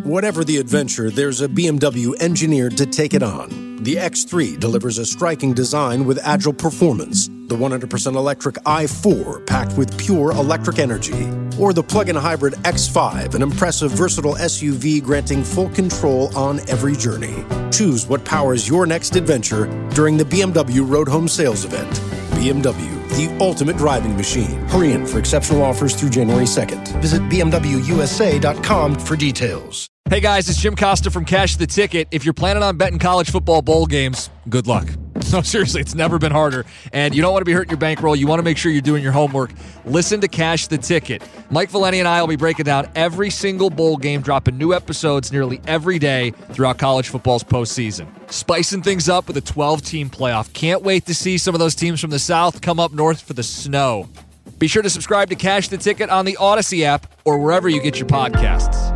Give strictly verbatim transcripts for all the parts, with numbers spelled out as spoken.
Whatever the adventure, there's a B M W engineered to take it on. The X three delivers a striking design with agile performance. The one hundred percent electric i four, packed with pure electric energy. Or the plug-in hybrid X five, an impressive, versatile S U V granting full control on every journey. Choose what powers your next adventure during the B M W Road Home Sales Event. B M W, the ultimate driving machine. Hurry in for exceptional offers through January second. Visit b m w u s a dot com for details. Hey guys, it's Jim Costa from Cash the Ticket. If you're planning on betting college football bowl games, good luck. No, seriously, it's never been harder. And you don't want to be hurting your bankroll. You want to make sure you're doing your homework. Listen to Cash the Ticket. Mike Valeni and I will be breaking down every single bowl game, dropping new episodes nearly every day throughout college football's postseason. Spicing things up with a twelve-team playoff. Can't wait to see some of those teams from the South come up north for the snow. Be sure to subscribe to Cash the Ticket on the Odyssey app or wherever you get your podcasts.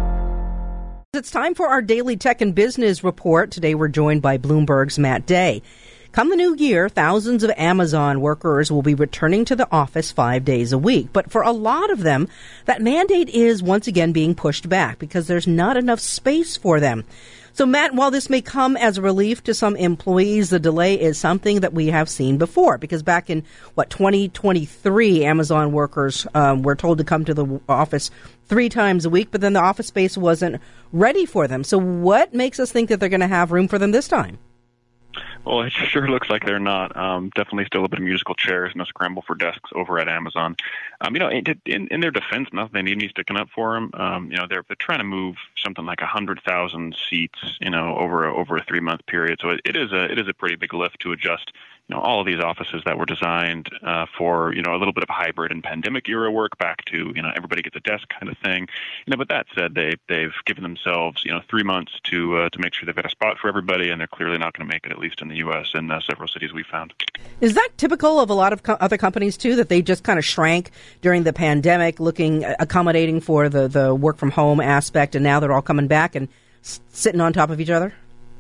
It's time for our daily tech and business report. Today we're joined by Bloomberg's Matt Day. Come the new year, thousands of Amazon workers will be returning to the office five days a week. But for a lot of them, that mandate is once again being pushed back because there's not enough space for them. So, Matt, while this may come as a relief to some employees, the delay is something that we have seen before. Because back in, what, twenty twenty-three, Amazon workers um, were told to come to the office three times a week, but then the office space wasn't ready for them. So what makes us think that they're going to have room for them this time? Well, it sure looks like they're not. Um, definitely still a bit of musical chairs and a scramble for desks over at Amazon. Um, you know, in, in, in their defense, nothing they need me sticking up for them. Um, you know, they're, they're trying to move something like one hundred thousand seats, you know, over a, over a three-month period. So it, it is a it is a pretty big lift to adjust, you know, all of these offices that were designed uh, for, you know, a little bit of hybrid and pandemic era work back to, you know, everybody gets a desk kind of thing. You know, but that said, they they've given themselves, you know, three months to uh, to make sure they've got a spot for everybody, and they're clearly not going to make it, at least in the U S and uh, several cities we found. Is that typical of a lot of co- other companies too, that they just kind of shrank during the pandemic, looking accommodating for the the work from home aspect, and now they're all coming back and s- sitting on top of each other?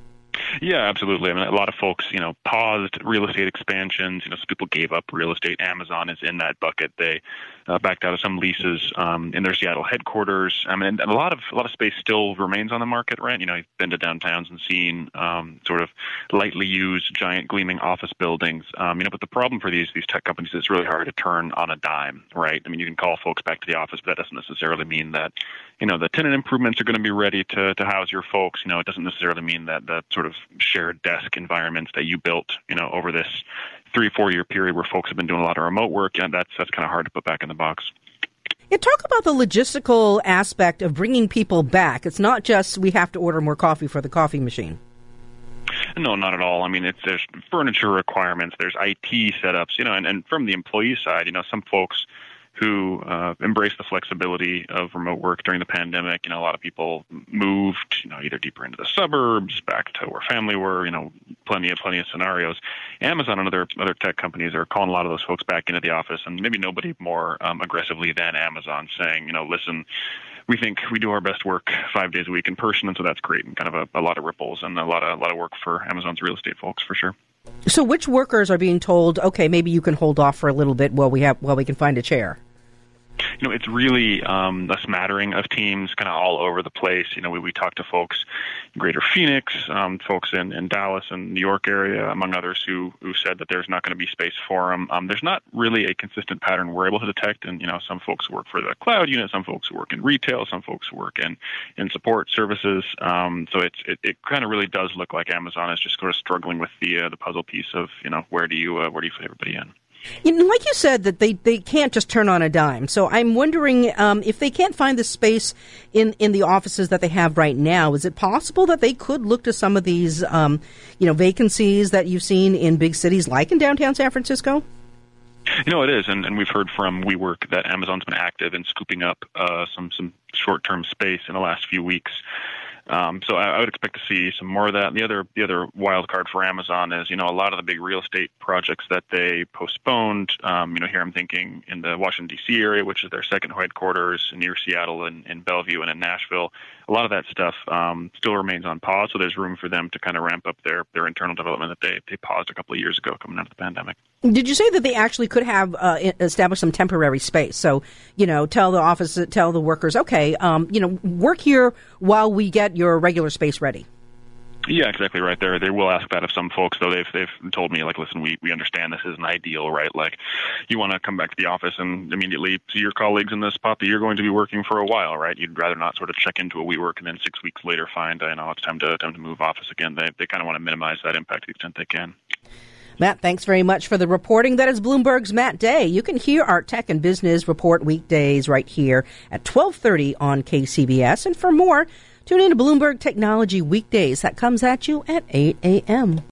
Yeah, absolutely. I mean, a lot of folks, you know, paused real estate expansions. You know, some people gave up real estate. Amazon is in that bucket. They uh, backed out of some leases um, in their Seattle headquarters. I mean, and a lot of a lot of space still remains on the market, right? You know, you've been to downtowns and seen um, sort of lightly used, giant, gleaming office buildings. Um, you know, but the problem for these these tech companies is it's really hard to turn on a dime, right? I mean, you can call folks back to the office, but that doesn't necessarily mean that, you know, the tenant improvements are going to be ready to to house your folks. You know, it doesn't necessarily mean that that sort of shared desk environments that you built, you know, over this three, four year period where folks have been doing a lot of remote work, and that's that's kind of hard to put back in the box. Yeah, talk about the logistical aspect of bringing people back. It's not just we have to order more coffee for the coffee machine. No, not at all. I mean, it's there's furniture requirements, there's I T setups, you know, and, and from the employee side, you know, some folks who uh, embraced the flexibility of remote work during the pandemic. You know, a lot of people moved, you know, either deeper into the suburbs, back to where family were, you know, plenty of plenty of scenarios. Amazon and other other tech companies are calling a lot of those folks back into the office, and maybe nobody more um, aggressively than Amazon, saying, you know, listen, we think we do our best work five days a week in person, and so that's great, and kind of a, a lot of ripples and a lot of a lot of work for Amazon's real estate folks for sure. So, which workers are being told, okay, maybe you can hold off for a little bit while we have while we can find a chair? You know, it's really um, a smattering of teams kind of all over the place. You know, we, we talk to folks in Greater Phoenix, um, folks in, in Dallas and New York area, among others, who who said that there's not going to be space for them. Um, there's not really a consistent pattern we're able to detect. And, you know, some folks work for the cloud unit, some folks work in retail, some folks work in, in support services. Um, so it's, it, it kind of really does look like Amazon is just sort of struggling with the uh, the puzzle piece of, you know, where do you uh, where do you fit everybody in? You know, like you said, that they, they can't just turn on a dime. So I'm wondering um, if they can't find the space in, in the offices that they have right now, is it possible that they could look to some of these, um, you know, vacancies that you've seen in big cities like in downtown San Francisco? You know, it is, and, and we've heard from WeWork that Amazon's been active in scooping up uh, some, some short-term space in the last few weeks. Um, so I, I would expect to see some more of that. And the other the other wild card for Amazon is, you know, a lot of the big real estate projects that they postponed. Um, you know, here I'm thinking in the Washington, D C area, which is their second headquarters near Seattle and in Bellevue and in Nashville. a lot of that stuff um, still remains on pause. So there's room for them to kind of ramp up their, their internal development that they, they paused a couple of years ago coming out of the pandemic. Did you say that they actually could have uh, established some temporary space? So, you know, tell the office, tell the workers, okay, um, you know, work here while we get your regular space ready. Yeah, exactly right there. They will ask that of some folks, though. They've they've told me, like, listen, we, we understand this isn't ideal, right? Like, you want to come back to the office and immediately see your colleagues in the spot that you're going to be working for a while, right? You'd rather not sort of check into a WeWork and then six weeks later find, you know, it's time to time to move office again. They they kind of want to minimize that impact to the extent they can. Matt, thanks very much for the reporting. That is Bloomberg's Matt Day. You can hear our Tech and Business Report weekdays right here at twelve thirty on K C B S. And for more, tune in to Bloomberg Technology Weekdays. That comes at you at eight a.m.